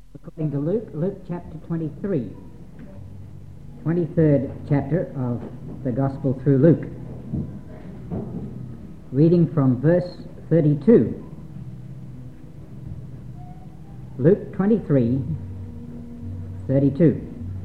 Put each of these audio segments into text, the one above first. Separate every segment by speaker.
Speaker 1: According to Luke chapter 23, 23rd chapter of the Gospel through Luke. Reading from verse 32. Luke 23, 32.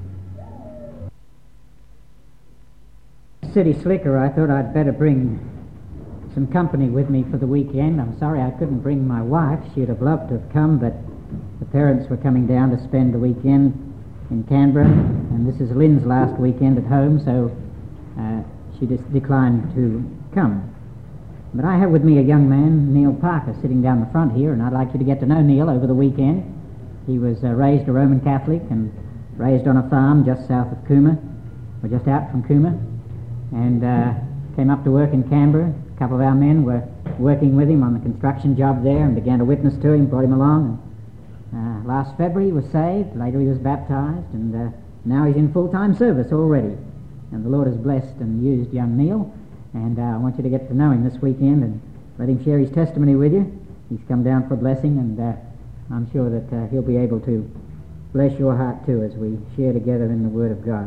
Speaker 1: City slicker, I thought I'd better bring some company with me for the weekend. I'm sorry I couldn't bring my wife. She'd have loved to have come, but the parents were coming down to spend the weekend in Canberra, and this is Lynn's last weekend at home, so she just declined to come. But I have with me a young man, Neil Parker, sitting down the front here, and I'd like you to get to know Neil over the weekend. He was raised a Roman Catholic and raised on a farm just south of Cooma, or just out from Cooma, and came up to work in Canberra. A couple of our men were working with him on the construction job there and began to witness to him, brought him along. And, last February he was saved, later he was baptized, and now he's in full-time service already. And the Lord has blessed and used young Neil, and I want you to get to know him this weekend and let him share his testimony with you. He's come down for a blessing, and I'm sure that he'll be able to bless your heart too as we share together in the Word of God.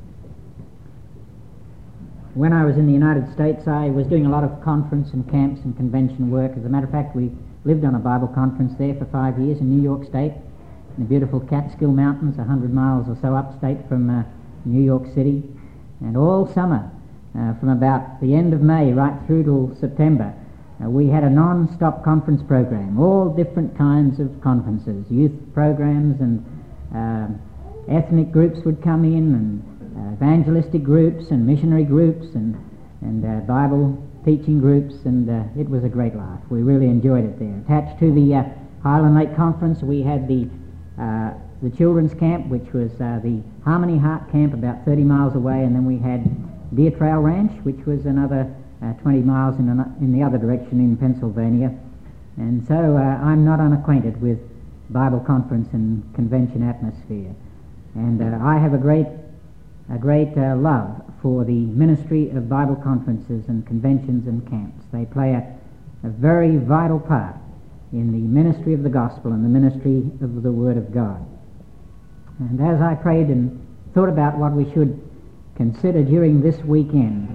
Speaker 1: When I was in the United States, I was doing a lot of conference and camps and convention work. As a matter of fact, we lived on a Bible conference there for 5 years in New York State, in the beautiful Catskill Mountains, 100 miles or so upstate from New York City. And all summer, from about the end of May right through till September, we had a non-stop conference program, all different kinds of conferences, youth programs, and ethnic groups would come in, and evangelistic groups and missionary groups and Bible teaching groups, and it was a great laugh. We really enjoyed it there. Attached to the Highland Lake Conference, we had the children's camp, which was the Harmony Heart Camp about 30 miles away, and then we had Deer Trail Ranch, which was another 20 miles in the other direction in Pennsylvania. And so I'm not unacquainted with Bible conference and convention atmosphere. And I have a great love for the ministry of Bible conferences and conventions and camps. They play a very vital part in the ministry of the gospel and the ministry of the Word of God. And as I prayed and thought about what we should consider during this weekend,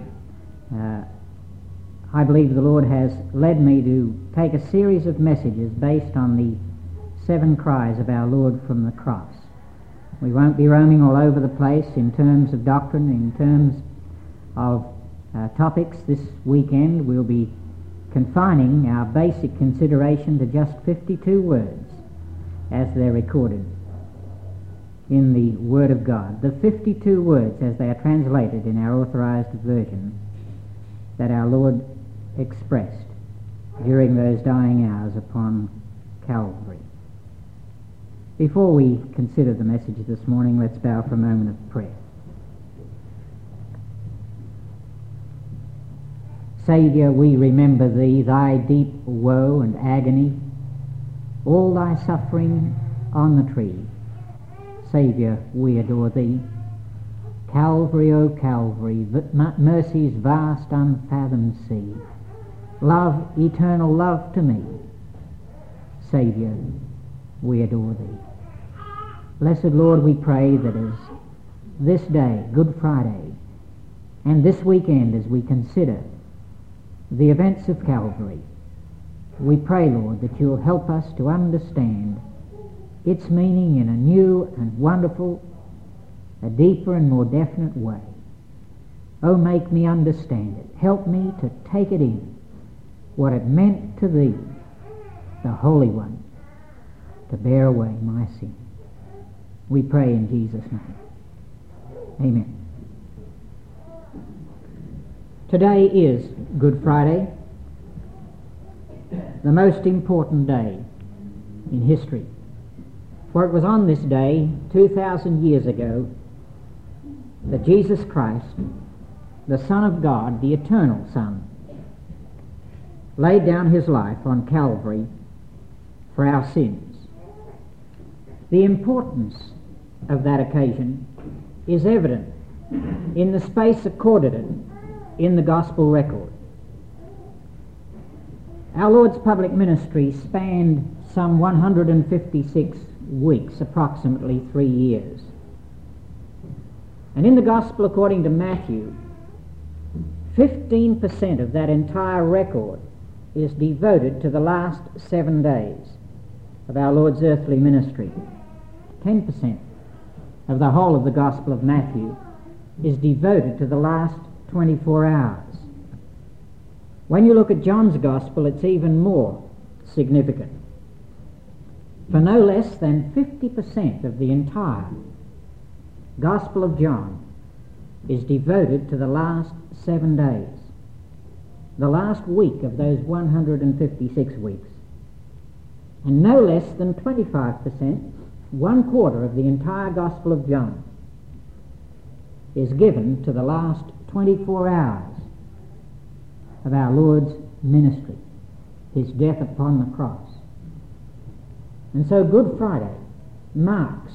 Speaker 1: I believe the Lord has led me to take a series of messages based on the 7 cries of our Lord from the cross. We won't be roaming all over the place in terms of doctrine, in terms of topics. This weekend we'll be confining our basic consideration to just 52 words as they're recorded in the Word of God. The 52 words as they are translated in our authorized version that our Lord expressed during those dying hours upon Calvary. Before we consider the message this morning, let's bow for a moment of prayer. Saviour, we remember Thee, Thy deep woe and agony, all Thy suffering on the tree. Saviour, we adore Thee. Calvary, O Calvary, mercy's vast unfathomed sea, love, eternal love to me. Saviour, we adore Thee. Blessed Lord, we pray that as this day, Good Friday, and this weekend as we consider the events of Calvary, we pray, Lord, that You'll help us to understand its meaning in a new and wonderful, a deeper and more definite way. Oh, make me understand it. Help me to take it in, what it meant to Thee, the Holy One, to bear away my sin. We pray in Jesus' name. Amen. Today is Good Friday, the most important day in history. For it was on this day, 2,000 years ago, that Jesus Christ, the Son of God, the eternal Son, laid down His life on Calvary for our sins. The importance of that occasion is evident in the space accorded it in the Gospel record. Our Lord's public ministry spanned some 156 weeks, approximately 3 years. And in the Gospel according to Matthew, 15% of that entire record is devoted to the last 7 days of our Lord's earthly ministry. 10% of the whole of the Gospel of Matthew is devoted to the last 24 hours. When you look at John's Gospel, it's even more significant. For no less than 50% of the entire Gospel of John is devoted to the last 7 days, the last week of those 156 weeks. And no less than 25%, 1/4 of the entire Gospel of John, is given to the last 24 hours of our Lord's ministry, his death upon the cross. And so Good Friday marks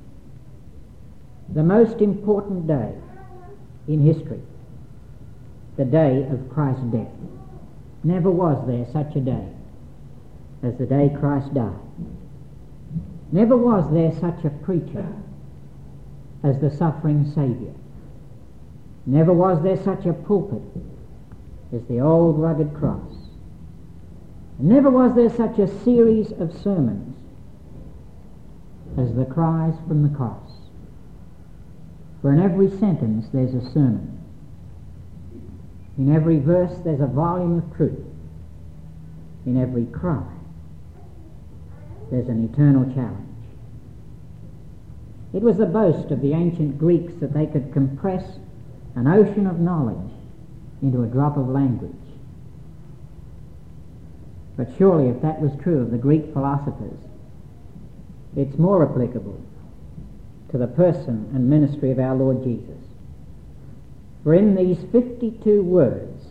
Speaker 1: the most important day in history, the day of Christ's death. Never was there such a day as the day Christ died. Never was there such a preacher as the suffering Saviour. Never was there such a pulpit as the old rugged cross. Never was there such a series of sermons as the cries from the cross. For in every sentence there's a sermon. In every verse there's a volume of truth. In every cry there's an eternal challenge. It was the boast of the ancient Greeks that they could compress an ocean of knowledge into a drop of language. But surely if that was true of the Greek philosophers, it's more applicable to the person and ministry of our Lord Jesus. For in these 52 words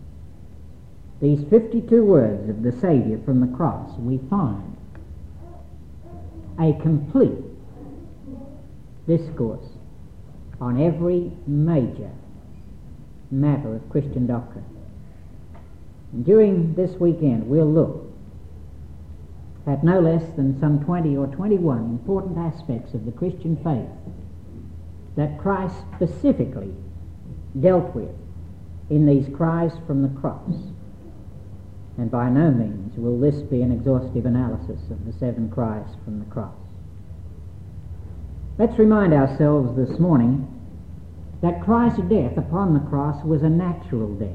Speaker 1: of the Saviour from the cross, we find a complete discourse on every major matter of Christian doctrine. And during this weekend we'll look at no less than some 20 or 21 important aspects of the Christian faith that Christ specifically dealt with in these cries from the cross. And by no means will this be an exhaustive analysis of the 7 cries from the cross. Let's remind ourselves this morning that Christ's death upon the cross was a natural death.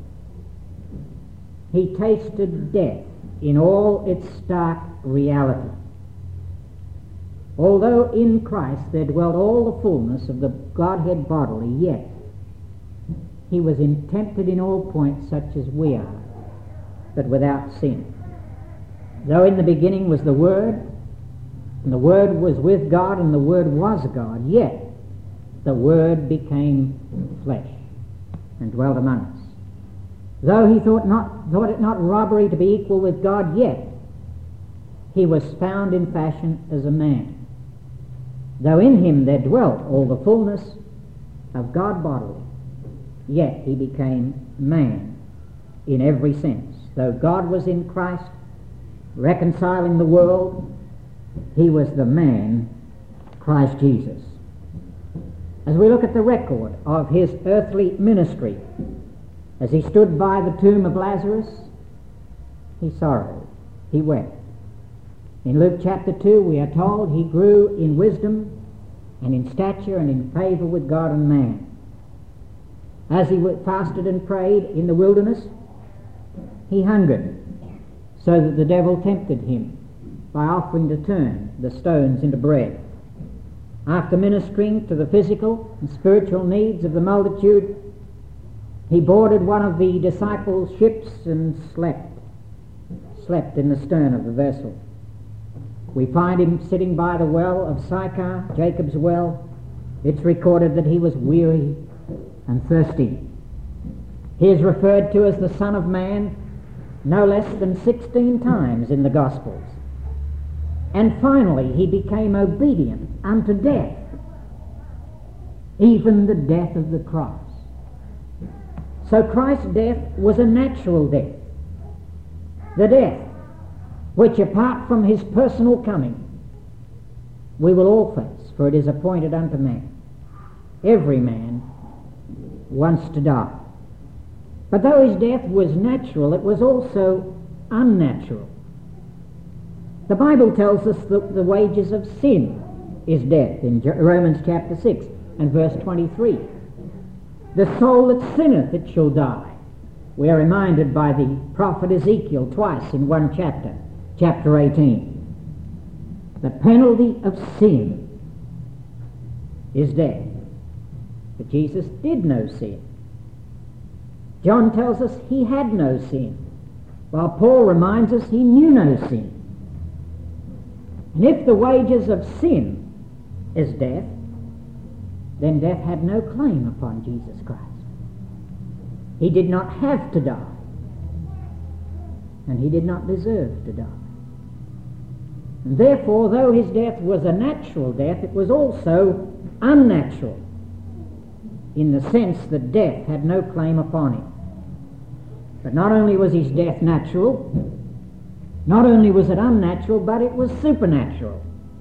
Speaker 1: He tasted death in all its stark reality. Although in Christ there dwelt all the fullness of the Godhead bodily, yet he was tempted in all points such as we are, but without sin. Though in the beginning was the Word, and the Word was with God, and the Word was God, yet the Word became flesh and dwelt among us. Though he thought it not robbery to be equal with God, yet he was found in fashion as a man. Though in him there dwelt all the fullness of God bodily, yet he became man in every sense. Though God was in Christ, reconciling the world, he was the man, Christ Jesus. As we look at the record of his earthly ministry, as he stood by the tomb of Lazarus, he sorrowed, he wept. In Luke chapter 2 we are told he grew in wisdom and in stature and in favor with God and man. As he fasted and prayed in the wilderness, he hungered, so that the devil tempted him by offering to turn the stones into bread. After ministering to the physical and spiritual needs of the multitude, he boarded one of the disciples' ships and slept in the stern of the vessel. We find him sitting by the well of Sychar, Jacob's well. It's recorded that he was weary and thirsty. He is referred to as the Son of Man no less than 16 times in the Gospels. And finally he became obedient unto death, even the death of the cross. So Christ's death was a natural death, the death which, apart from his personal coming, we will all face, for it is appointed unto man. Every man wants to die. But though his death was natural, it was also unnatural. The Bible tells us that the wages of sin is death in Romans chapter 6 and verse 23. The soul that sinneth, it shall die. We are reminded by the prophet Ezekiel twice in one chapter, chapter 18. The penalty of sin is death. But Jesus did no sin. John tells us he had no sin, while Paul reminds us he knew no sin. And if the wages of sin is death, then death had no claim upon Jesus Christ. He did not have to die, and he did not deserve to die. And therefore, though his death was a natural death, it was also unnatural, in the sense that death had no claim upon him. But not only was his death natural, not only was it unnatural, but it was supernatural.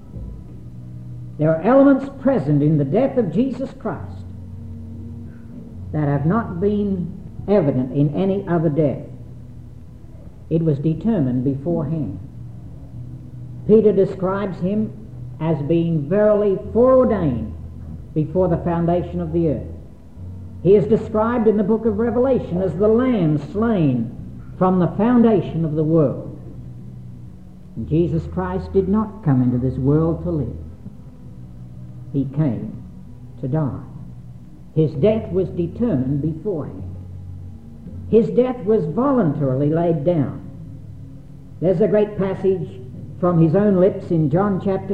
Speaker 1: There are elements present in the death of Jesus Christ that have not been evident in any other death. It was determined beforehand. Peter describes him as being verily foreordained before the foundation of the earth. He is described in the book of Revelation as the Lamb slain from the foundation of the world. And Jesus Christ did not come into this world to live. He came to die. His death was determined beforehand. His death was voluntarily laid down. There's a great passage from his own lips in John chapter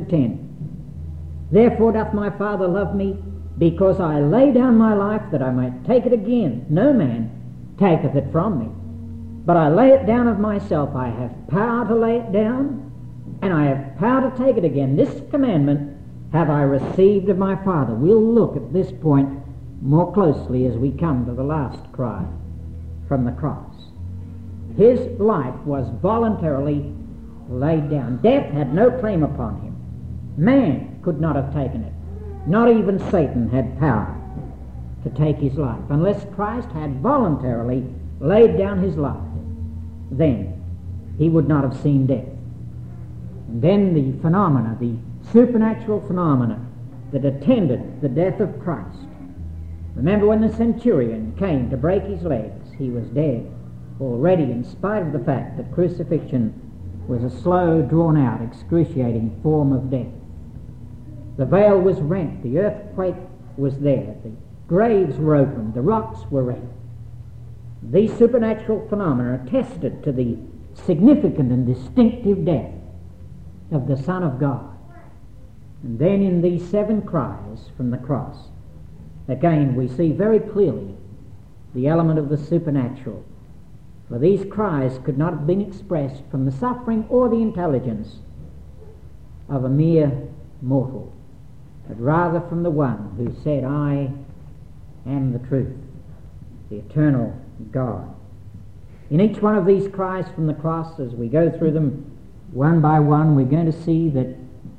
Speaker 1: 10. Therefore doth my Father love me, because I lay down my life that I might take it again. No man taketh it from me, but I lay it down of myself. I have power to lay it down, and I have power to take it again. This commandment have I received of my Father. We'll look at this point more closely as we come to the last cry from the cross. His life was voluntarily laid down. Death had no claim upon him. Man could not have taken it. Not even Satan had power to take his life. Unless Christ had voluntarily laid down his life, then he would not have seen death. And then the phenomena, the supernatural phenomena that attended the death of Christ. Remember when the centurion came to break his legs, he was dead already, in spite of the fact that crucifixion was a slow, drawn-out, excruciating form of death. The veil was rent, the earthquake was there, the graves were opened, the rocks were rent. These supernatural phenomena attested to the significant and distinctive death of the Son of God. And then in these 7 cries from the cross, again we see very clearly the element of the supernatural. For these cries could not have been expressed from the suffering or the intelligence of a mere mortal, but rather from the one who said, I am the truth, the eternal God. In each one of these cries from the cross, as we go through them one by one, we're going to see that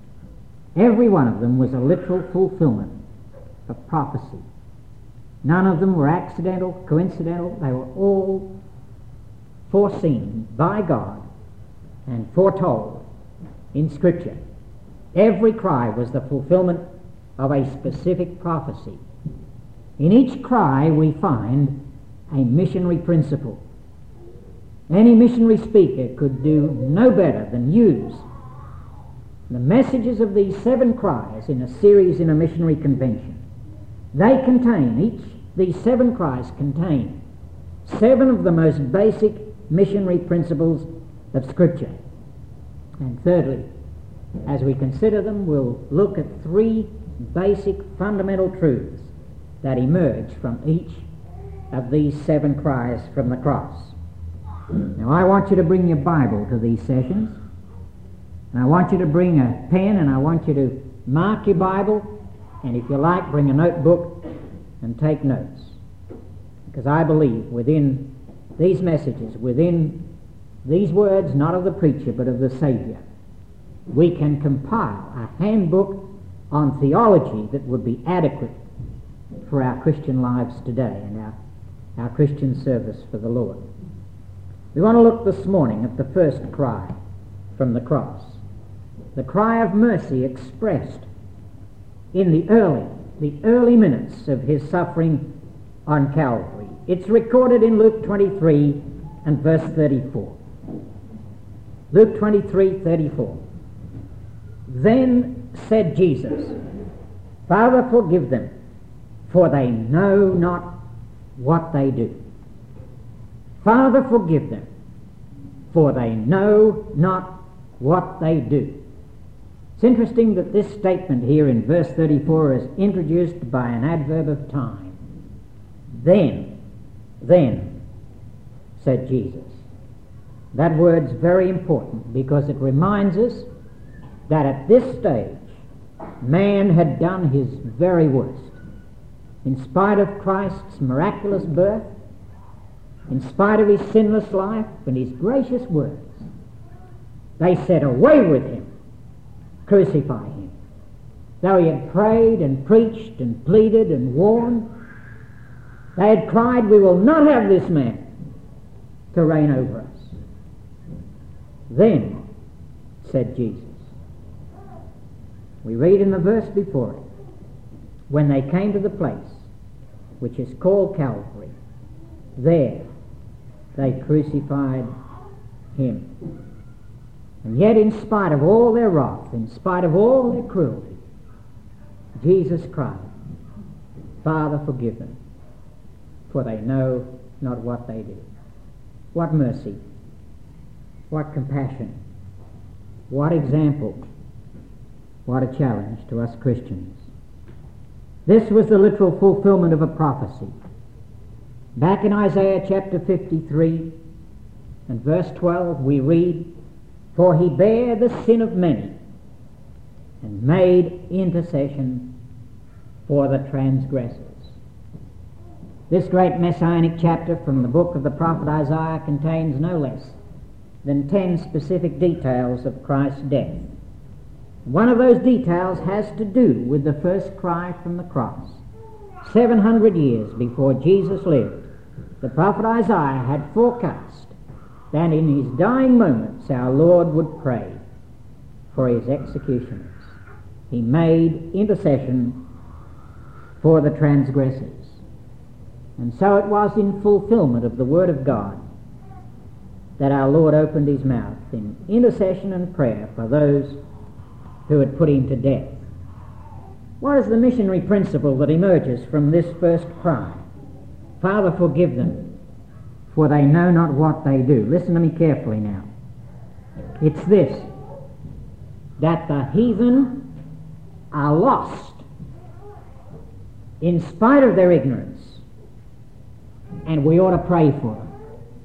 Speaker 1: every one of them was a literal fulfillment of prophecy. None of them were accidental, coincidental. They were all foreseen by God and foretold in Scripture. Every cry was the fulfillment of a specific prophecy. In each cry we find a missionary principle. Any missionary speaker could do no better than use the messages of these 7 cries in a series in a missionary convention. They contain, these 7 cries contain 7 of the most basic missionary principles of Scripture. And thirdly, as we consider them, we'll look at 3 basic fundamental truths that emerge from each of these 7 cries from the cross. Now I want you to bring your Bible to these sessions, and I want you to bring a pen, and I want you to mark your Bible, and if you like, bring a notebook and take notes. Because I believe within these messages, within these words, not of the preacher but of the Savior, we can compile a handbook on theology that would be adequate for our Christian lives today and our Christian service for the Lord. We want to look this morning at the first cry from the cross, the cry of mercy expressed in the early minutes of his suffering on Calvary. It's recorded in Luke 23 and verse 34. Luke 23:34. Then said Jesus, Father, forgive them, for they know not what they do. Father, forgive them, for they know not what they do. It's interesting that this statement here in verse 34 is introduced by an adverb of time. Then, said Jesus. That word's very important because it reminds us that at this stage man had done his very worst. In spite of Christ's miraculous birth, in spite of his sinless life and his gracious words, they said, away with him, crucify him. Though he had prayed and preached and pleaded and warned, they had cried, we will not have this man to reign over us. Then, said Jesus. We read in the verse before it, when they came to the place which is called Calvary, there they crucified him. And yet in spite of all their wrath, in spite of all their cruelty, Jesus cried, Father, forgive them, for they know not what they do. What mercy, what compassion, what example, what a challenge to us Christians. This was the literal fulfillment of a prophecy. Back in Isaiah chapter 53 and verse 12 we read, for he bare the sin of many and made intercession for the transgressors. This great messianic chapter from the book of the prophet Isaiah contains no less than 10 specific details of Christ's death. One of those details has to do with the first cry from the cross. 700 years before Jesus lived, the prophet Isaiah had forecast that in his dying moments our Lord would pray for his executioners. He made intercession for the transgressors. And so it was in fulfillment of the Word of God that our Lord opened his mouth in intercession and prayer for those who had put him to death. What is the missionary principle that emerges from this first cry? Father, forgive them, for they know not what they do. Listen to me carefully now. It's this, that the heathen are lost in spite of their ignorance, and we ought to pray for them.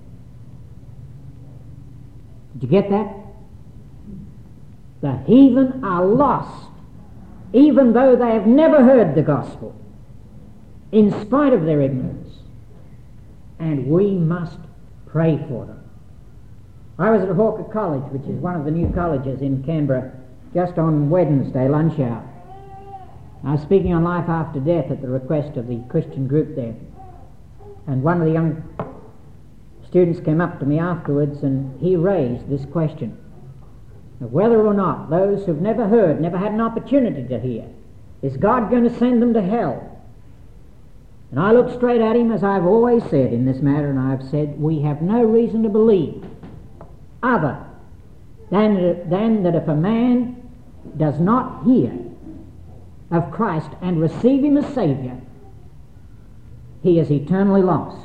Speaker 1: Did you get that? The heathen are lost, even though they have never heard the gospel, in spite of their ignorance, and we must pray for them. I was at Hawker College, which is one of the new colleges in Canberra, just on Wednesday lunch hour. I was speaking on life after death at the request of the Christian group there, and one of the young students came up to me afterwards and he raised this question of whether or not those who've never heard, never had an opportunity to hear, is God going to send them to hell? And I looked straight at him, as I've always said in this matter, and I've said we have no reason to believe other than that if a man does not hear of Christ and receive him as Saviour, he is eternally lost.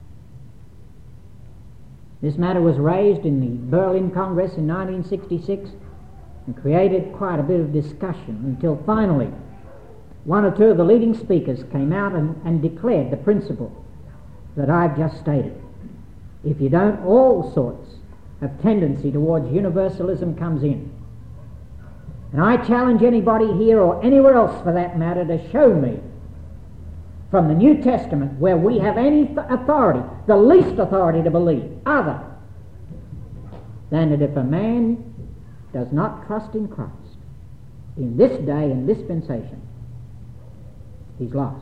Speaker 1: This matter was raised in the Berlin Congress in 1966 and created quite a bit of discussion until finally one or two of the leading speakers came out and declared the principle that I've just stated. If you don't, all sorts of tendency towards universalism comes in. And I challenge anybody here or anywhere else for that matter to show me from the New Testament where we have any authority, the least authority to believe, other than that if a man does not trust in Christ in this day and dispensation, he's lost.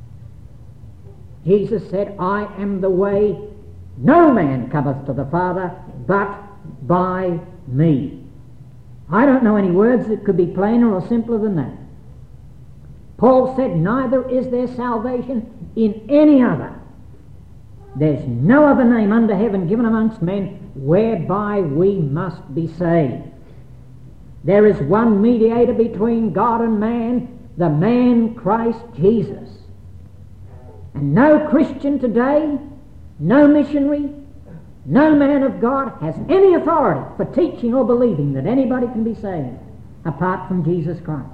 Speaker 1: Jesus said, I am the way, no man cometh to the Father but by me. I don't know any words that could be plainer or simpler than that. Paul said, neither is there salvation in any other. There's no other name under heaven given amongst men whereby we must be saved. There is one mediator between God and man, the man Christ Jesus. And no Christian today, no missionary, no man of God has any authority for teaching or believing that anybody can be saved apart from Jesus Christ.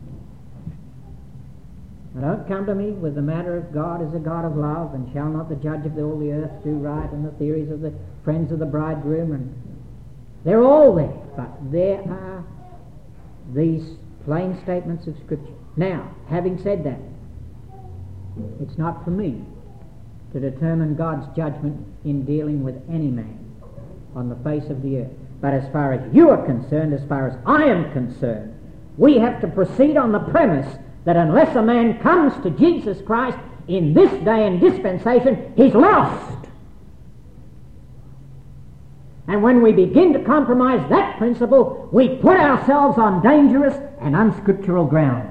Speaker 1: Now don't come to me with the matter of God as a God of love, and shall not the judge of all the earth do right, and the theories of the friends of the bridegroom, and they're all there, but there are these plain statements of Scripture. Now, having said that, it's not for me to determine God's judgment in dealing with any man on the face of the earth. But as far as you are concerned, as far as I am concerned, we have to proceed on the premise that unless a man comes to Jesus Christ in this day and dispensation, he's lost. And when we begin to compromise that principle, we put ourselves on dangerous and unscriptural grounds.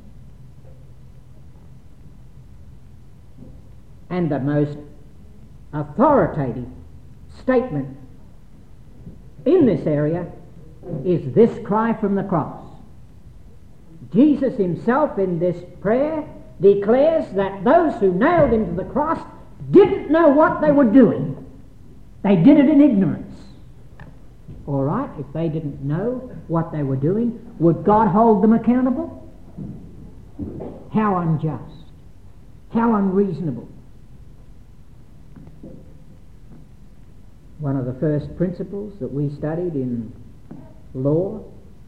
Speaker 1: And the most authoritative statement in this area is this cry from the cross. Jesus himself in this prayer declares that those who nailed him to the cross didn't know what they were doing. They did it in ignorance. All right, if they didn't know what they were doing, would God hold them accountable? How unjust. How unreasonable. One of the first principles that we studied in law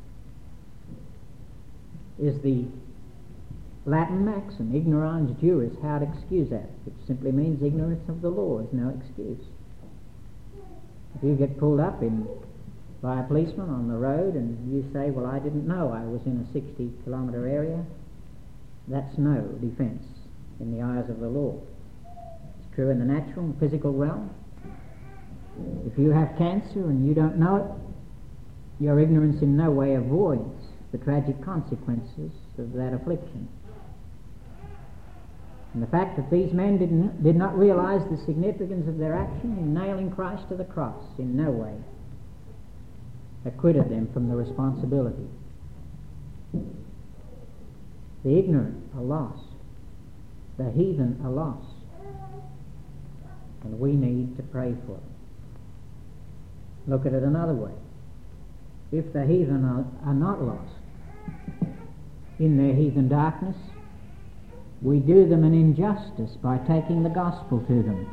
Speaker 1: is the Latin maxim, ignorans juris haud excusat, which simply means ignorance of the law is no excuse. If you get pulled up by a policeman on the road and you say, well, I didn't know I was in a 60-kilometre area, that's no defence in the eyes of the law. It's true in the natural and physical realm. If you have cancer and you don't know it, your ignorance in no way avoids the tragic consequences of that affliction. And the fact that these men did not realize the significance of their action in nailing Christ to the cross in no way acquitted them from the responsibility. The ignorant are lost. The heathen are lost. And we need to pray for them. Look at it another way. If the heathen are not lost in their heathen darkness, we do them an injustice by taking the gospel to them,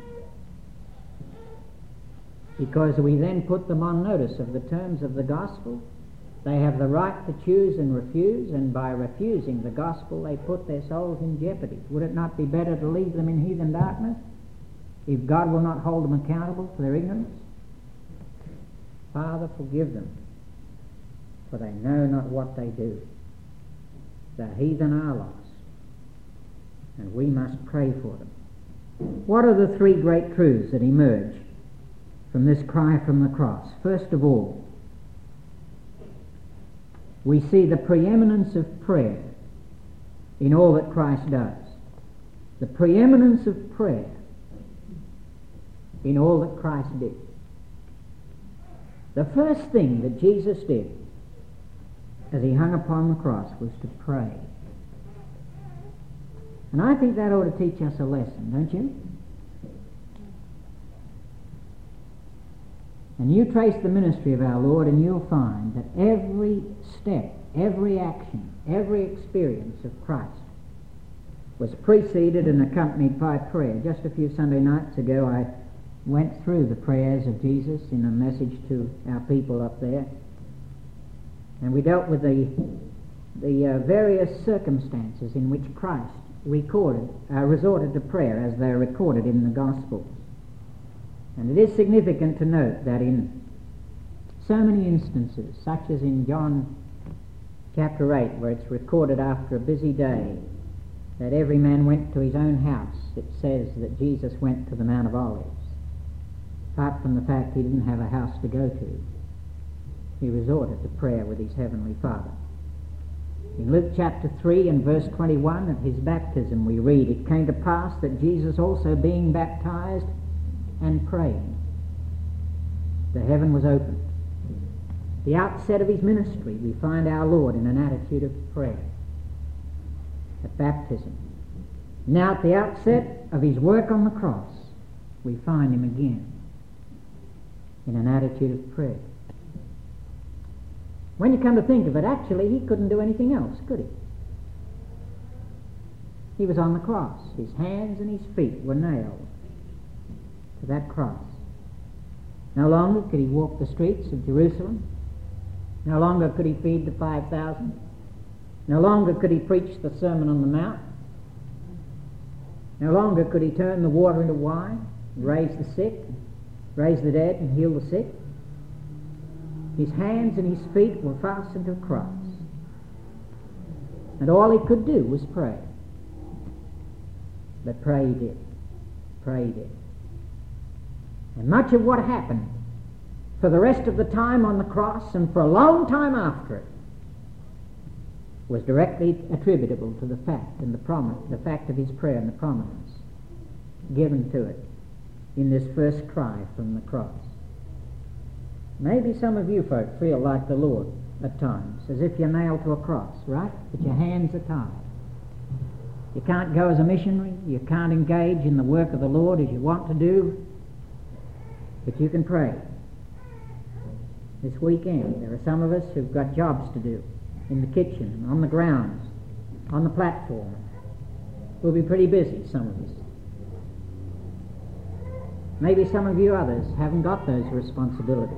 Speaker 1: because we then put them on notice of the terms of the gospel. They have the right to choose and refuse, and by refusing the gospel they put their souls in jeopardy. Would it not be better to leave them in heathen darkness if God will not hold them accountable for their ignorance? Father, forgive them, for they know not what they do. The heathen are lost, and we must pray for them. What are the three great truths that emerge from this cry from the cross? First of all, we see the preeminence of prayer in all that Christ does. The preeminence of prayer in all that Christ did. The first thing that Jesus did as he hung upon the cross was to pray. And I think that ought to teach us a lesson, don't you? And you trace the ministry of our Lord and you'll find that every step, every action, every experience of Christ was preceded and accompanied by prayer. Just a few Sunday nights ago I went through the prayers of Jesus in a message to our people up there, and we dealt with the various circumstances in which Christ resorted to prayer as they are recorded in the Gospels. And it is significant to note that in so many instances, such as in John chapter 8, where it's recorded after a busy day that every man went to his own house. It says that Jesus went to the Mount of Olives. Apart from the fact he didn't have a house to go to, he resorted to prayer with his heavenly Father. In Luke chapter 3 and verse 21, at his baptism we read, "It came to pass that Jesus also being baptized and praying, the heaven was opened." At the outset of his ministry we find our Lord in an attitude of prayer at baptism. Now at the outset of his work on the cross we find him again in an attitude of prayer. When you come to think of it, actually he couldn't do anything else, could he? He was on the cross. His hands and his feet were nailed to that cross. No longer could he walk the streets of Jerusalem. No longer could he feed the 5,000. No longer could he preach the Sermon on the Mount. No longer could he turn the water into wine, raise the sick, raise the dead and heal the sick. His hands and his feet were fastened to a cross. And all he could do was pray. But pray he did. Pray he did. And much of what happened for the rest of the time on the cross and for a long time after it was directly attributable to the fact and the fact of his prayer and the prominence given to it in this first cry from the cross. Maybe some of you folk feel like the Lord at times, as if you're nailed to a cross, right? But your hands are tied. You can't go as a missionary, you can't engage in the work of the Lord as you want to do, but you can pray. This weekend there are some of us who've got jobs to do in the kitchen, on the grounds, on the platform. We'll be pretty busy, some of us. Maybe some of you others haven't got those responsibilities.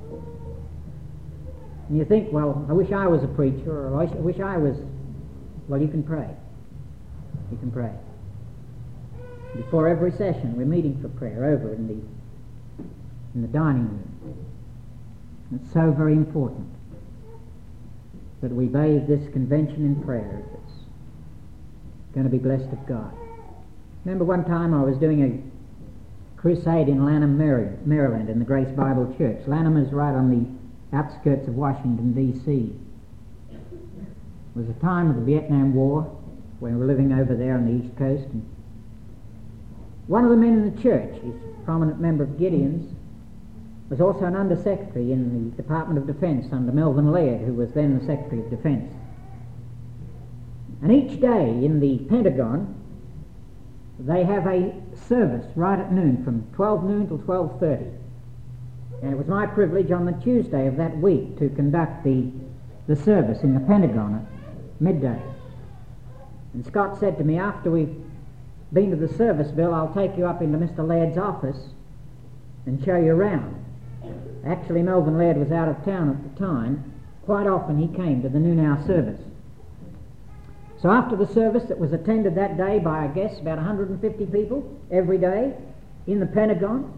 Speaker 1: And you think, well, I wish I was a preacher, or I wish I was... Well, you can pray. You can pray. Before every session, we're meeting for prayer over in the dining room. It's so very important that we bathe this convention in prayer if it's going to be blessed of God. Remember one time I was doing a crusade in Lanham, Maryland, in the Grace Bible Church. Lanham is right on the outskirts of Washington, D.C. It was a time of the Vietnam War when we were living over there on the East Coast. And one of the men in the church, he's a prominent member of Gideon's, was also an undersecretary in the Department of Defense under Melvin Laird, who was then the Secretary of Defense. And each day in the Pentagon, they have a service right at noon, from 12 noon till 12:30. And it was my privilege on the Tuesday of that week to conduct the service in the Pentagon at midday. And Scott said to me, after we've been to the service, Bill, I'll take you up into Mr. Laird's office and show you around. Actually, Melvin Laird was out of town at the time. Quite often he came to the noon hour service. So after the service that was attended that day by, I guess, about 150 people every day in the Pentagon,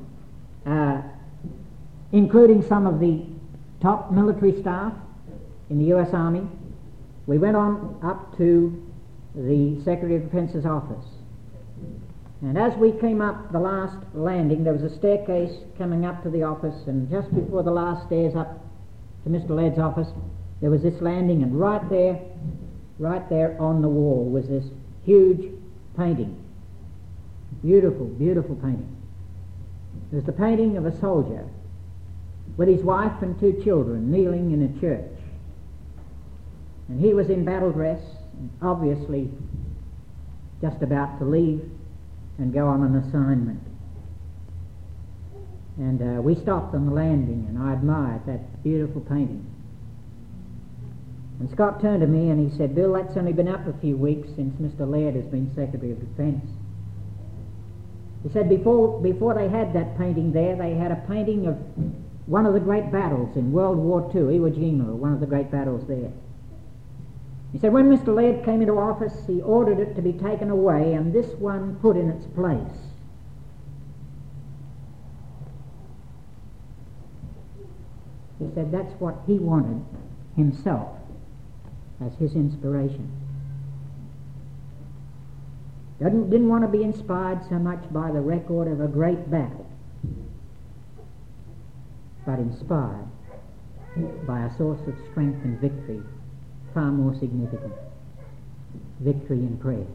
Speaker 1: including some of the top military staff in the U.S. Army, we went on up to the Secretary of Defense's office. And as we came up the last landing, there was a staircase coming up to the office, and just before the last stairs up to Mr. Laird's office, there was this landing, and right there on the wall was this huge painting. Beautiful, beautiful painting. It was the painting of a soldier with his wife and 2 children kneeling in a church. And he was in battle dress, obviously just about to leave and go on an assignment. And we stopped on the landing, and I admired that beautiful painting. And Scott turned to me and he said, Bill, that's only been up a few weeks since Mr. Laird has been Secretary of Defense. He said before they had that painting there, they had a painting of one of the great battles in World War II, Iwo Jima, one of the great battles there. He said when Mr. Laird came into office, he ordered it to be taken away and this one put in its place. He said that's what he wanted himself as his inspiration. Didn't want to be inspired so much by the record of a great battle, but inspired by a source of strength and victory far more significant: victory in prayer.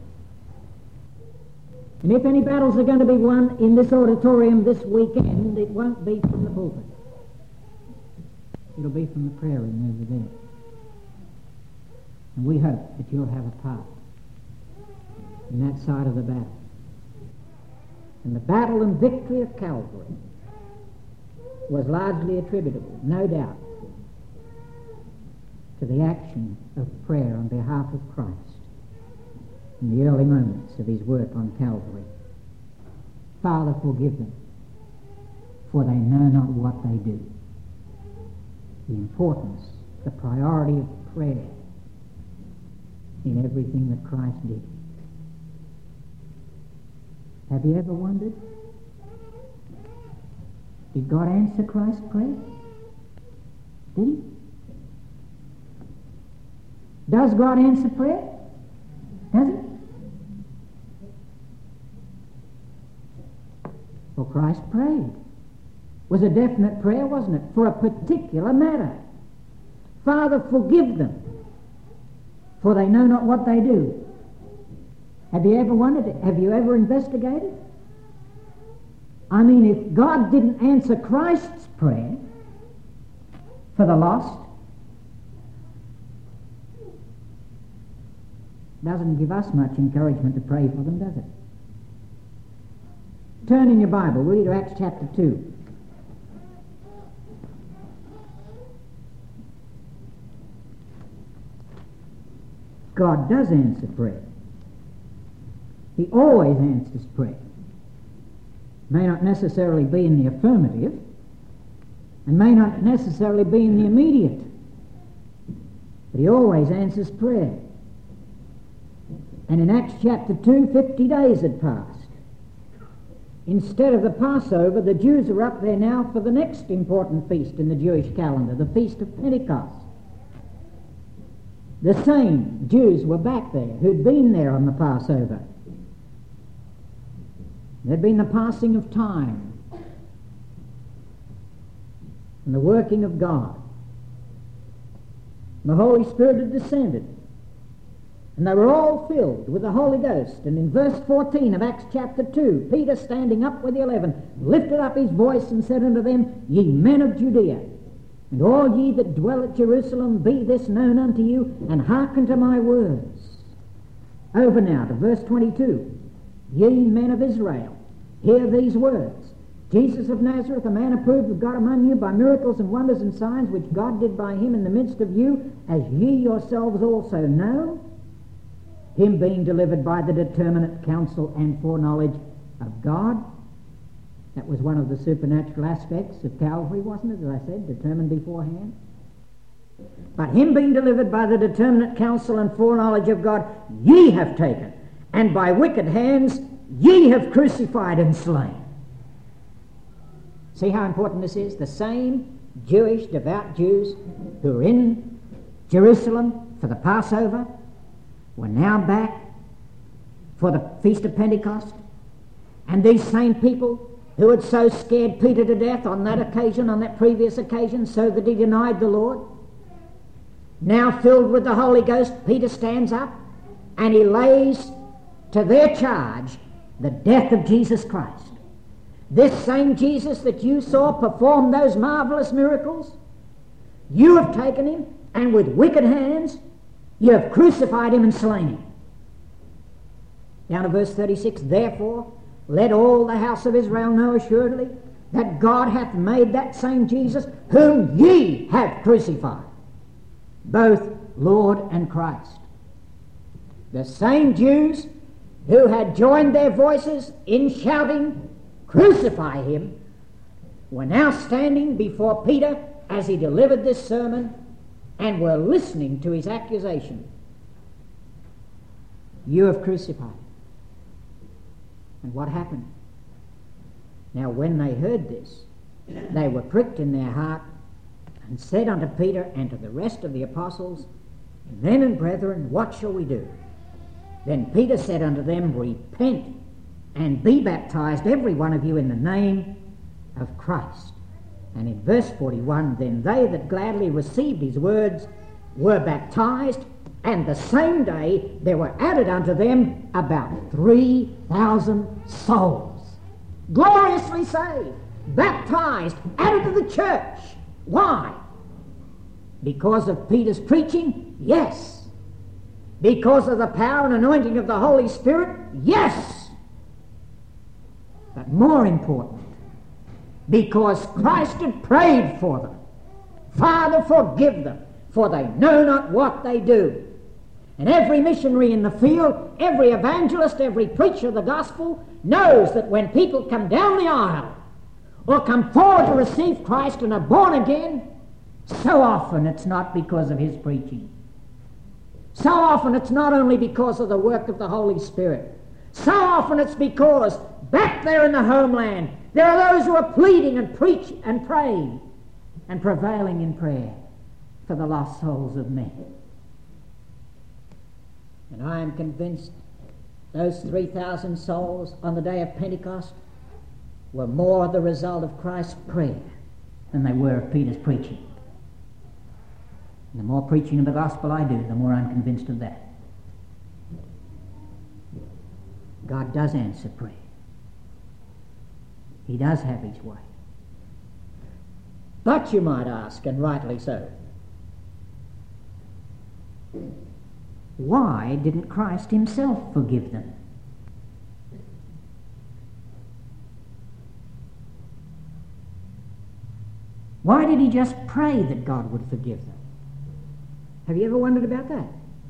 Speaker 1: And if any battles are going to be won in this auditorium this weekend, it won't be from the pulpit. It'll be from the prayer room over there. And we hope that you'll have a part in that side of the battle. And the battle and victory of Calvary was largely attributable, no doubt, to the action of prayer on behalf of Christ in the early moments of his work on Calvary. Father, forgive them, for they know not what they do. The importance, the priority of prayer in everything that Christ did. Have you ever wondered, did God answer Christ's prayer? Did he? Does God answer prayer? Does he? Well, Christ prayed. It was a definite prayer, wasn't it? For a particular matter. Father, forgive them, for they know not what they do. Have you ever wondered? Have you ever investigated? I mean, if God didn't answer Christ's prayer for the lost, doesn't give us much encouragement to pray for them, does it? Turn in your Bible, will you, to Acts chapter 2. God does answer prayer. He always answers prayer. May not necessarily be in the affirmative, and may not necessarily be in the immediate, but he always answers prayer. And in Acts chapter 2, 50 days had passed. Instead of the Passover, the Jews are up there now for the next important feast in the Jewish calendar, the Feast of Pentecost. The same Jews were back there who'd been there on the Passover. There'd been the passing of time and the working of God. And the Holy Spirit had descended. And they were all filled with the Holy Ghost. And in verse 14 of Acts chapter 2, Peter, standing up with the 11, lifted up his voice and said unto them, Ye men of Judea, and all ye that dwell at Jerusalem, be this known unto you, and hearken to my words. Over now to verse 22. Ye men of Israel, hear these words. Jesus of Nazareth, a man approved of God among you by miracles and wonders and signs, which God did by him in the midst of you, as ye yourselves also know, him being delivered by the determinate counsel and foreknowledge of God. That was one of the supernatural aspects of Calvary, wasn't it, as I said, determined beforehand? But him being delivered by the determinate counsel and foreknowledge of God, ye have taken, and by wicked hands ye have crucified and slain. See how important this is? The same Jewish, devout Jews who were in Jerusalem for the Passover were now back for the Feast of Pentecost. And these same people who had so scared Peter to death on that occasion, on that previous occasion, so that he denied the Lord, now filled with the Holy Ghost, Peter stands up and he lays to their charge the death of Jesus Christ. This same Jesus that you saw perform those marvelous miracles, you have taken him, and with wicked hands you have crucified him and slain him. Down to verse 36, therefore let all the house of Israel know assuredly that God hath made that same Jesus whom ye have crucified, both Lord and Christ. The same Jews who had joined their voices in shouting, crucify him, were now standing before Peter as he delivered this sermon and were listening to his accusation. You have crucified him. And what happened? Now when they heard this, they were pricked in their heart,
Speaker 2: and said unto Peter and to the rest of the apostles, Men and brethren, what shall we do? Then Peter said unto them, Repent, and be baptized every one of you in the name of Christ. And in verse 41, then they that gladly received his words were baptized, and the same day there were added unto them about 3,000 souls. Gloriously saved, baptized, added to the church. Why? Because of Peter's preaching? Yes. Because of the power and anointing of the Holy Spirit? Yes. But more important, because Christ had prayed for them. Father, forgive them, for they know not what they do. And every missionary in the field, every evangelist, every preacher of the gospel knows that when people come down the aisle or come forward to receive Christ and are born again, so often it's not because of his preaching. So often it's not only because of the work of the Holy Spirit. So often it's because back there in the homeland there are those who are pleading and preaching and praying and prevailing in prayer for the lost souls of men. And I am convinced those 3,000 souls on the day of Pentecost were more the result of Christ's prayer than they were of Peter's preaching. And the more preaching of the gospel I do, the more I'm convinced of that. God does answer prayer. He does have his way. But you might ask, and rightly so, why didn't Christ himself forgive them? Why did he just pray that God would forgive them? Have you ever wondered about that?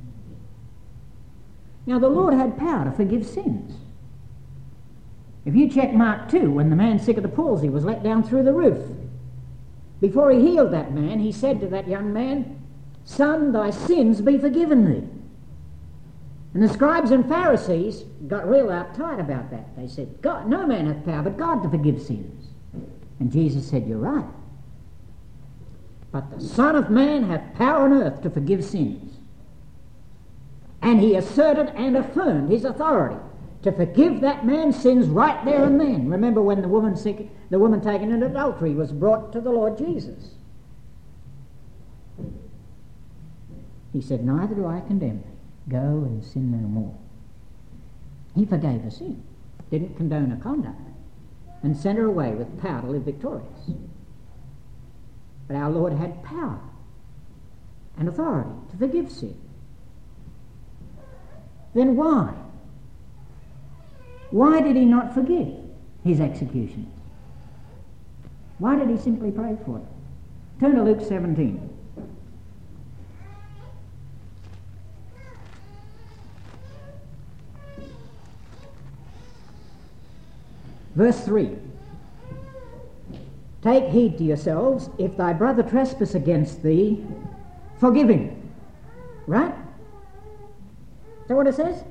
Speaker 2: Now, the Lord had power to forgive sins. If you check Mark 2, when the man sick of the palsy was let down through the roof, before he healed that man, he said to that young man, Son, thy sins be forgiven thee. And the scribes and Pharisees got real uptight about that. They said, God, no man hath power but God to forgive sins. And Jesus said, You're right. But the Son of Man hath power on earth to forgive sins. And he asserted and affirmed his authority to forgive that man's sins right there and then. Remember when the woman taken in adultery was brought to the Lord Jesus. He said, Neither do I condemn thee. Go and sin no more. He forgave her sin, didn't condone her conduct, and sent her away with power to live victorious. But our Lord had power and authority to forgive sin. Then why? Why did he not forgive his executioners? Why did he simply pray for them? Turn to Luke 17. Verse 3. Take heed to yourselves, if thy brother trespass against thee, forgive him. Right? Is that what it says?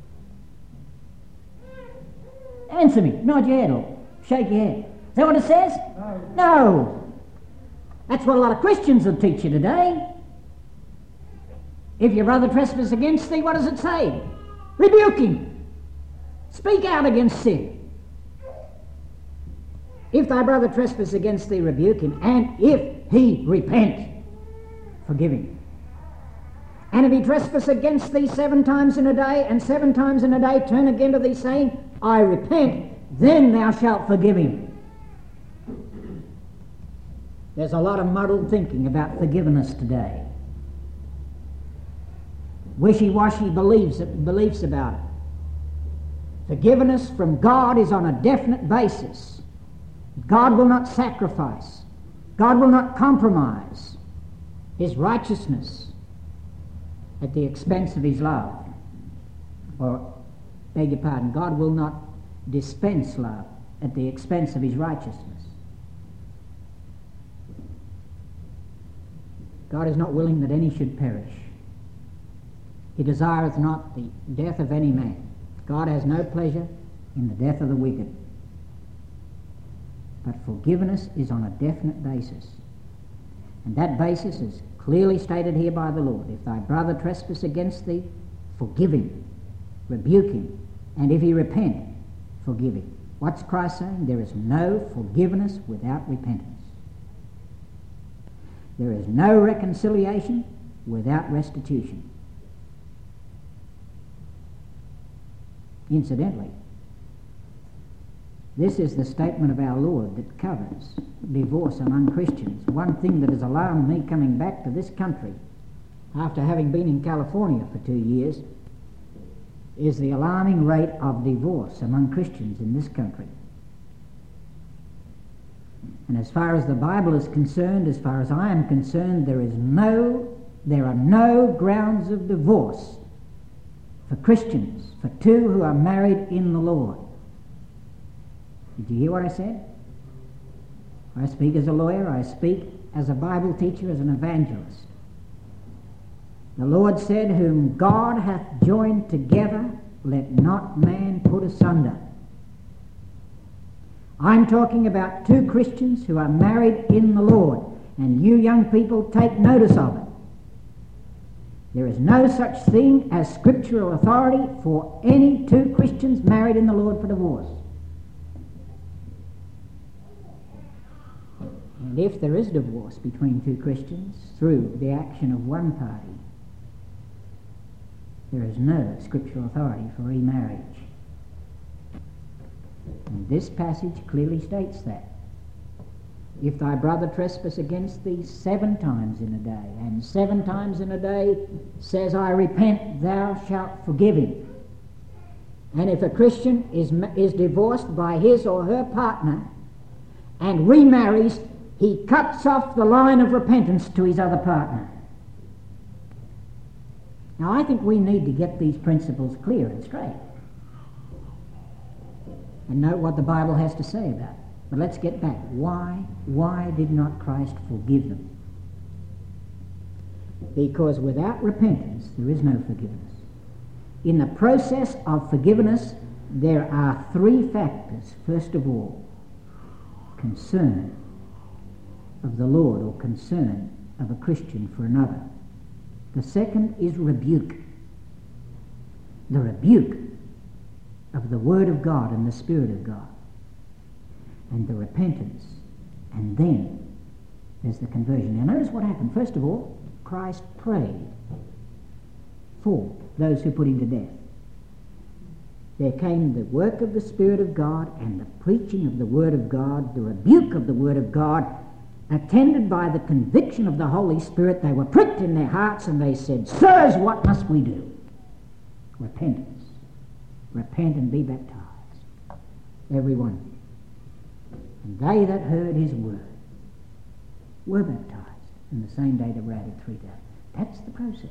Speaker 2: Answer me. Nod your head or shake your head. Is that what it says? No. That's what a lot of Christians will teach you today. If your brother trespass against thee, what does it say? Rebuke him. Speak out against sin. If thy brother trespass against thee, rebuke him, and if he repent, forgive him. And if he trespass against thee 7 times in a day, and 7 times in a day turn again to thee, saying, I repent, then thou shalt forgive him. There's a lot of muddled thinking about forgiveness today. Wishy-washy beliefs about it. Forgiveness from God is on a definite basis. God will not sacrifice. God will not compromise his righteousness at the expense of his love. Or, beg your pardon, God will not dispense love at the expense of his righteousness. God is not willing that any should perish. He desireth not the death of any man. God has no pleasure in the death of the wicked. But forgiveness is on a definite basis. And that basis is clearly stated here by the Lord. If thy brother trespass against thee, forgive him, rebuke him, and if he repent, forgive him. What's Christ saying? There is no forgiveness without repentance. There is no reconciliation without restitution. Incidentally, this is the statement of our Lord that covers divorce among Christians. One thing that has alarmed me coming back to this country after having been in California for 2 years is the alarming rate of divorce among Christians in this country. And as far as the Bible is concerned, as far as I am concerned, there are no grounds of divorce for Christians, for two who are married in the Lord. Did you hear what I said? I speak as a lawyer, I speak as a Bible teacher, as an evangelist. The Lord said, whom God hath joined together, let not man put asunder. I'm talking about two Christians who are married in the Lord, and you young people take notice of it. There is no such thing as scriptural authority for any two Christians married in the Lord for divorce. And if there is divorce between two Christians through the action of one party, there is no scriptural authority for remarriage. And this passage clearly states that. If thy brother trespass against thee 7 times in a day, and 7 times in a day says, I repent, thou shalt forgive him. And if a Christian is divorced by his or her partner and remarries, he cuts off the line of repentance to his other partner. Now, I think we need to get these principles clear and straight and note what the Bible has to say about it. But let's get back. Why did not Christ forgive them? Because without repentance, there is no forgiveness. In the process of forgiveness, there are 3 factors. First of all, concern of the Lord, or concern of a Christian for another. The second is rebuke. The rebuke of the Word of God and the Spirit of God. And the repentance. And then there's the conversion. Now notice what happened. First of all, Christ prayed for those who put him to death. There came the work of the Spirit of God and the preaching of the Word of God, the rebuke of the Word of God, attended by the conviction of the Holy Spirit. They were pricked in their hearts and they said, Sirs, what must we do? Repentance. Repent and be baptized, every one of you. And they that heard his word were baptized, and the same day they were added 3 days. That's the process.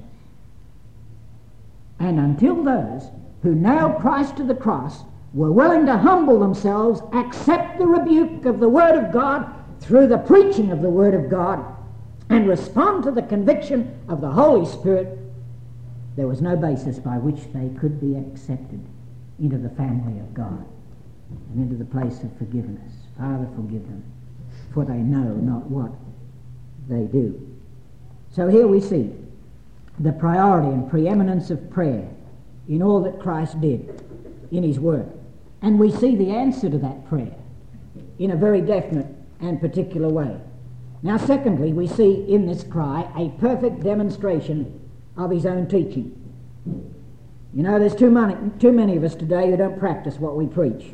Speaker 2: And until those who nailed Christ to the cross were willing to humble themselves, accept the rebuke of the Word of God through the preaching of the Word of God, and respond to the conviction of the Holy Spirit, there was no basis by which they could be accepted into the family of God and into the place of forgiveness. Father, forgive them, for they know not what they do. So here we see the priority and preeminence of prayer in all that Christ did in his work. And we see the answer to that prayer in a very definite and particular way. Now, secondly, we see in this cry a perfect demonstration of his own teaching. You know, there's too many of us today who don't practice what we preach.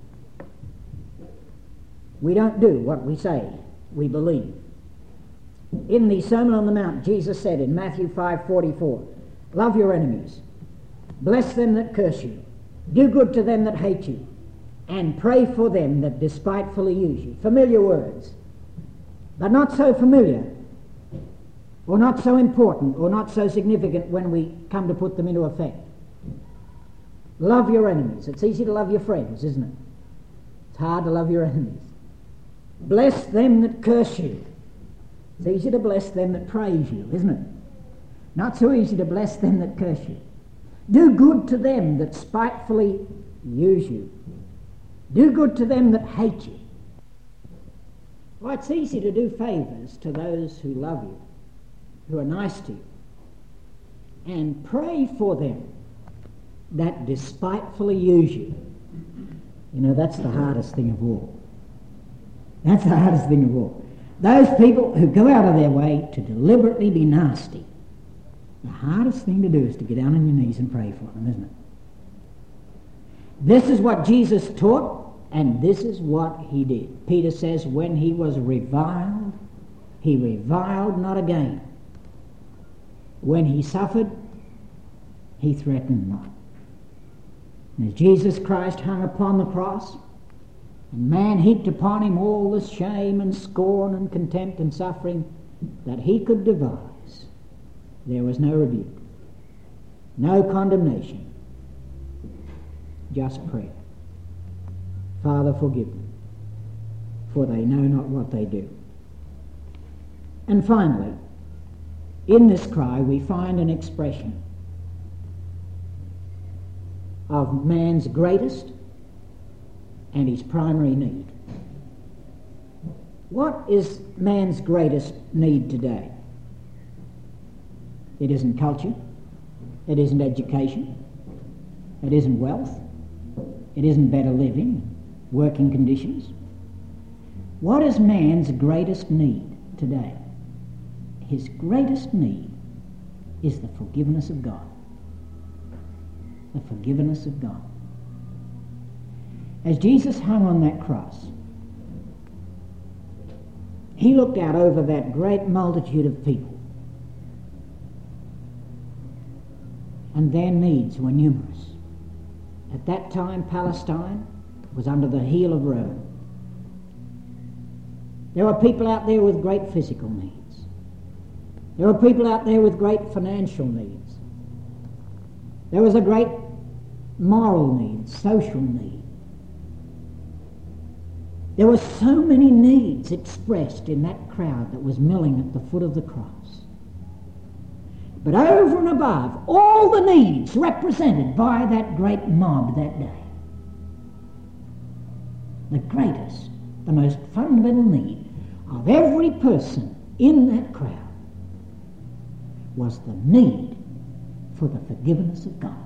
Speaker 2: We don't do what we say we believe. In the Sermon on the Mount, Jesus said in Matthew 5:44, love your enemies, bless them that curse you, do good to them that hate you, and pray for them that despitefully use you. Familiar words, but not so familiar, or not so important, or not so significant when we come to put them into effect. Love your enemies. It's easy to love your friends, isn't it? It's hard to love your enemies. Bless them that curse you. It's easy to bless them that praise you, isn't it? Not so easy to bless them that curse you. Do good to them that spitefully use you. Do good to them that hate you. Well, it's easy to do favours to those who love you, who are nice to you, and pray for them that despitefully use you. You know, that's the hardest thing of all. That's the hardest thing of all. Those people who go out of their way to deliberately be nasty, the hardest thing to do is to get down on your knees and pray for them, isn't it? This is what Jesus taught, and this is what he did. Peter says, when he was reviled, he reviled not again. When he suffered, he threatened not. And as Jesus Christ hung upon the cross, and man heaped upon him all the shame and scorn and contempt and suffering that he could devise, there was no rebuke, no condemnation, just prayer. Father, forgive them, for they know not what they do. And finally, in this cry we find an expression of man's greatest and his primary need. What is man's greatest need today? It isn't culture, it isn't education, it isn't wealth, it isn't better living, working conditions. What is man's greatest need today? His greatest need is the forgiveness of God. The forgiveness of God. As Jesus hung on that cross, he looked out over that great multitude of people, and their needs were numerous. At that time, Palestine was under the heel of Rome. There were people out there with great physical needs. There were people out there with great financial needs. There was a great moral need, social need. There were so many needs expressed in that crowd that was milling at the foot of the cross. But over and above all the needs represented by that great mob that day, the greatest, the most fundamental need of every person in that crowd was the need for the forgiveness of God.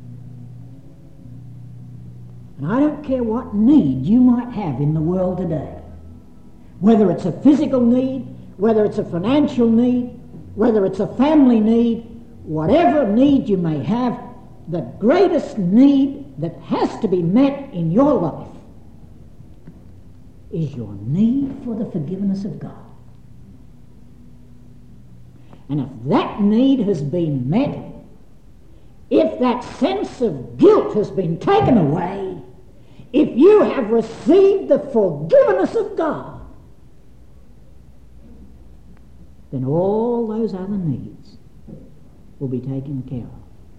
Speaker 2: And I don't care what need you might have in the world today, whether it's a physical need, whether it's a financial need, whether it's a family need, whatever need you may have, the greatest need that has to be met in your life is your need for the forgiveness of God. And if that need has been met, if that sense of guilt has been taken away, if you have received the forgiveness of God, then all those other needs will be taken care of.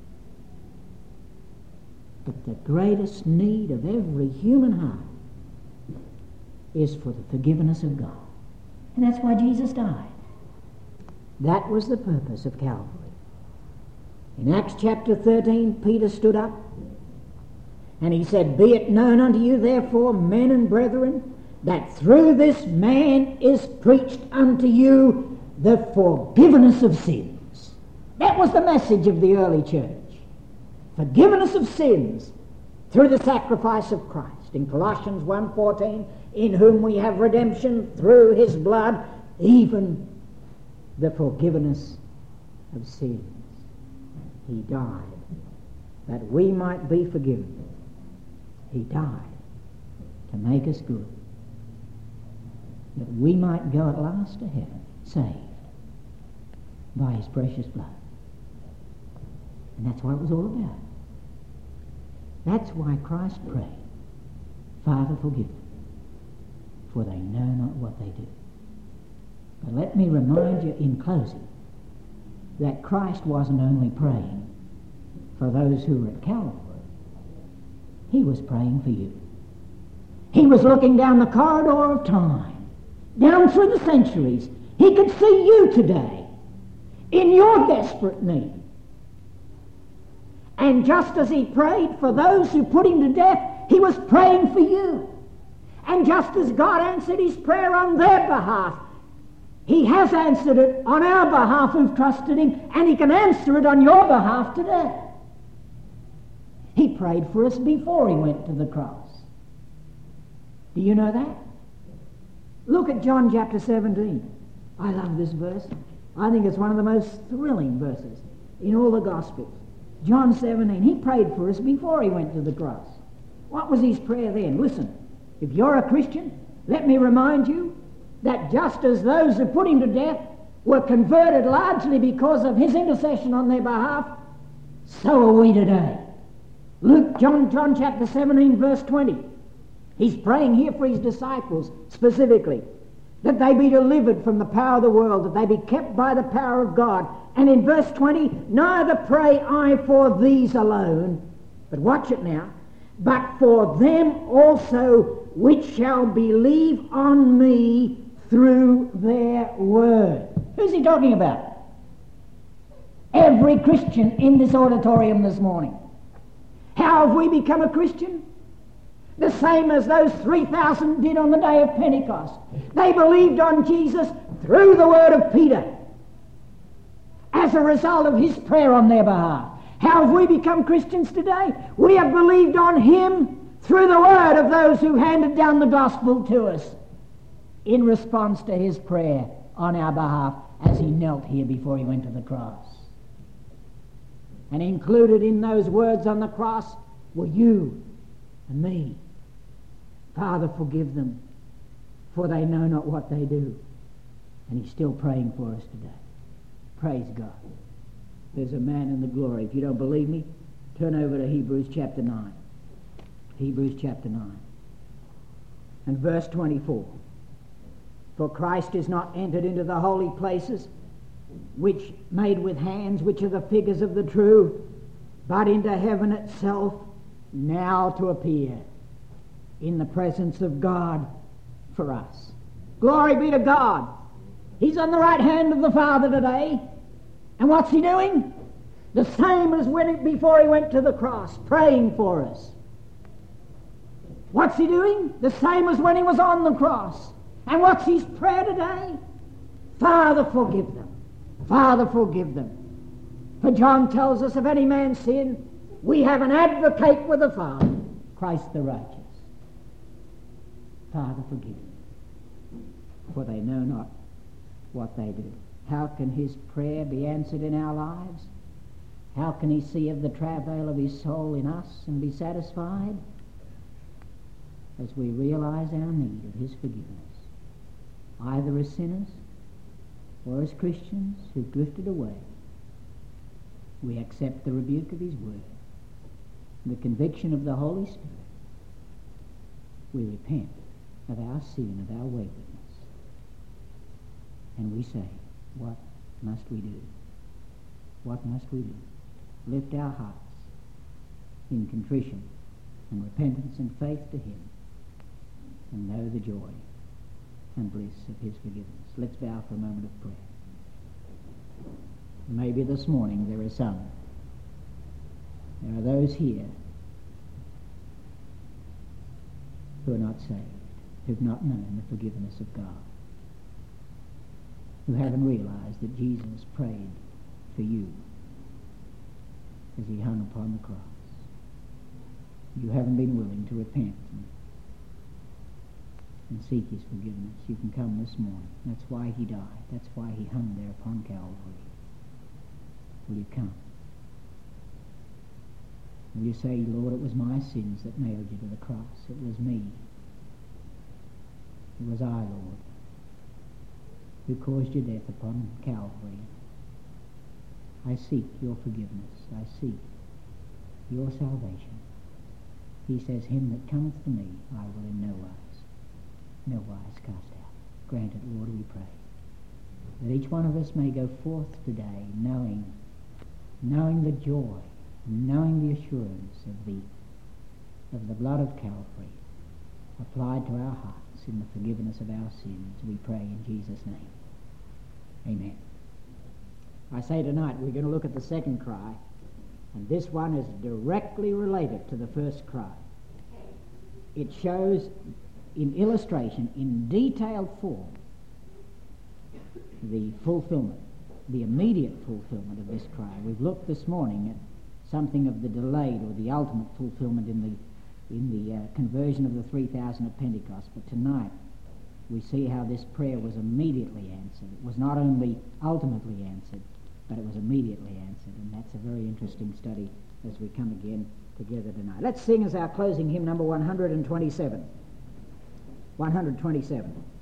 Speaker 2: But the greatest need of every human heart is for the forgiveness of God. And that's why Jesus died. That was the purpose of Calvary. In Acts chapter 13, Peter stood up and he said, "Be it known unto you, therefore, men and brethren, that through this man is preached unto you the forgiveness of sins." That was the message of the early church. Forgiveness of sins through the sacrifice of Christ. In Colossians 1:14, in whom we have redemption through his blood, even the forgiveness of sins. He died that we might be forgiven. He died to make us good, that we might go at last to heaven, saved by his precious blood. And that's what it was all about. That's why Christ prayed, "Father, forgive them, for they know not what they do." But let me remind you in closing that Christ wasn't only praying for those who were at Calvary. He was praying for you. He was looking down the corridor of time, down through the centuries. He could see you today in your desperate need. And just as he prayed for those who put him to death, he was praying for you. And just as God answered his prayer on their behalf, he has answered it on our behalf who've trusted him, and he can answer it on your behalf today. He prayed for us before he went to the cross. Do you know that? Look at John chapter 17. I love this verse. I think it's one of the most thrilling verses in all the Gospels. John 17. He prayed for us before he went to the cross. What was his prayer then? Listen, if you're a Christian, let me remind you that just as those who put him to death were converted largely because of his intercession on their behalf, so are we today. John chapter 17, verse 20. He's praying here for his disciples specifically, that they be delivered from the power of the world, that they be kept by the power of God. And in verse 20, neither pray I for these alone, but watch it now, but for them also which shall believe on me through their word. Who's he talking about? Every Christian in this auditorium this morning. How have we become a Christian? The same as those 3,000 did on the day of Pentecost. They believed on Jesus through the word of Peter as a result of his prayer on their behalf. How have we become Christians today? We have believed on him through the word of those who handed down the gospel to us in response to his prayer on our behalf as he knelt here before he went to the cross. And included in those words on the cross were you and me. Father, forgive them, for they know not what they do. And he's still praying for us today. Praise God. There's a man in the glory. If you don't believe me, turn over to Hebrews chapter 9. Hebrews chapter 9. And verse 24. For Christ is not entered into the holy places, which made with hands, which are the figures of the true, but into heaven itself, now to appear in the presence of God for us. Glory be to God. He's on the right hand of the Father today. And what's he doing? The same as before he went to the cross, praying for us. What's he doing? The same as when he was on the cross. And what's his prayer today? Father, forgive them. Father, forgive them. For John tells us, if any man sin, we have an advocate with the Father, Christ the righteous. Father, forgive them, for they know not what they do. How can his prayer be answered in our lives? How can he see of the travail of his soul in us and be satisfied? As we realize our need of his forgiveness, either as sinners or as Christians who've drifted away. We accept the rebuke of his word, the conviction of the Holy Spirit. We repent of our sin, of our waywardness. And we say, what must we do? What must we do? Lift our hearts in contrition and repentance and faith to him, and know the joy and bliss of his forgiveness. Let's bow for a moment of prayer. Maybe this morning there are some. There are those here who are not saved, who've not known the forgiveness of God, who haven't realized that Jesus prayed for you as he hung upon the cross. You haven't been willing to repent and seek his forgiveness. You can come this morning. That's why he died. That's why he hung there upon Calvary. Will you come? Will you say, Lord, it was my sins that nailed you to the cross. It was me. It was I, Lord, who caused your death upon Calvary. I seek your forgiveness. I seek your salvation. He says, him that cometh to me, I will in no wise cast out. Grant it, Lord, we pray, that each one of us may go forth today knowing the joy, knowing the assurance of the blood of Calvary applied to our hearts in the forgiveness of our sins. We pray in Jesus' name. Amen. I say tonight we're going to look at the second cry, and this one is directly related to the first cry. It shows in illustration, in detailed form, the fulfillment, the immediate fulfillment of this cry. We've looked this morning at something of the delayed or the ultimate fulfillment in the conversion of the 3,000 at Pentecost. But tonight we see how this prayer was immediately answered. It was not only ultimately answered, but it was immediately answered. And that's a very interesting study as we come again together tonight. Let's sing as our closing hymn, number 127. 127.